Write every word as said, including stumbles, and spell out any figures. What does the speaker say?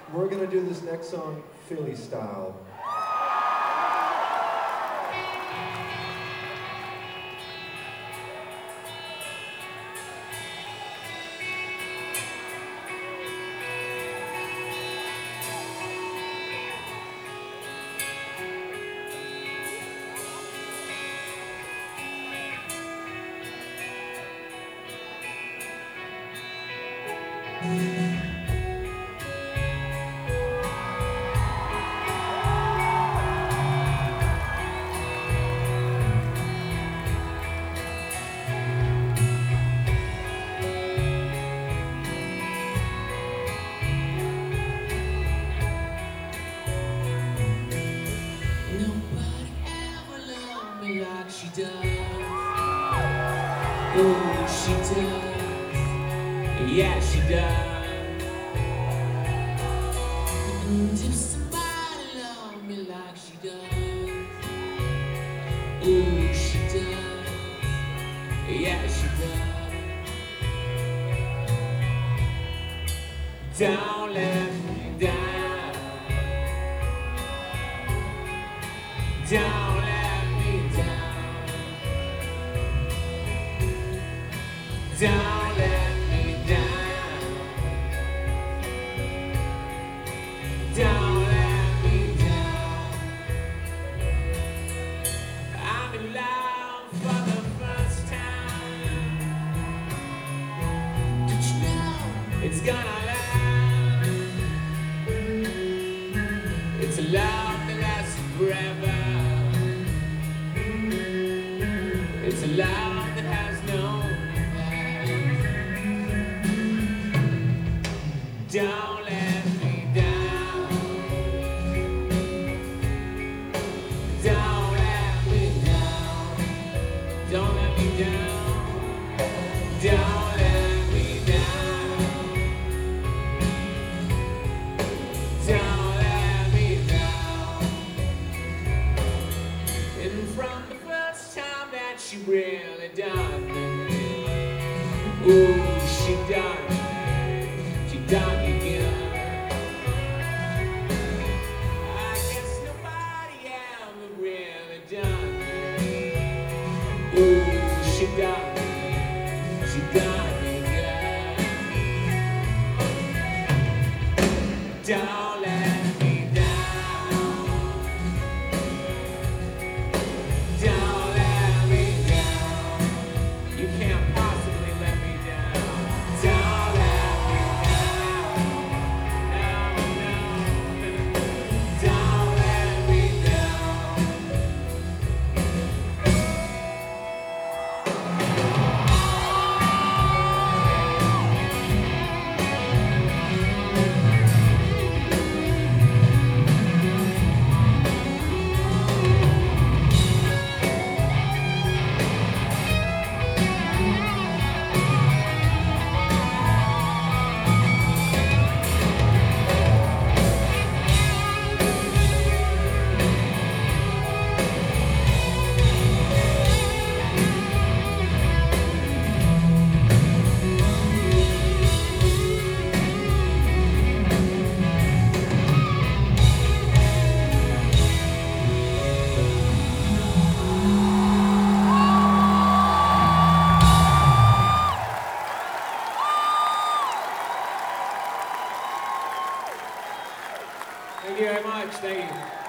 We're gonna do this next song Philly style. Like she does, oh she does, yeah she does. And if somebody love me like she does, oh she does, yeah she does. Don't let me down, don't let Don't let me down. Don't let me down. I'm in love for the first time. Don't you know it's gonna last? It's a love that lasts forever. It's a love that has no. Don't let me down. Don't let me down. Don't let me down. Don't let me down. Don't let me down. And from the first time that she really done me, ooh, she done me. Done again. I guess nobody ever really done me. Ooh, she done me. She done me good. Don't let me down. Don't let me down. You can't possibly let me down. Don't Thank you very much. Thank you.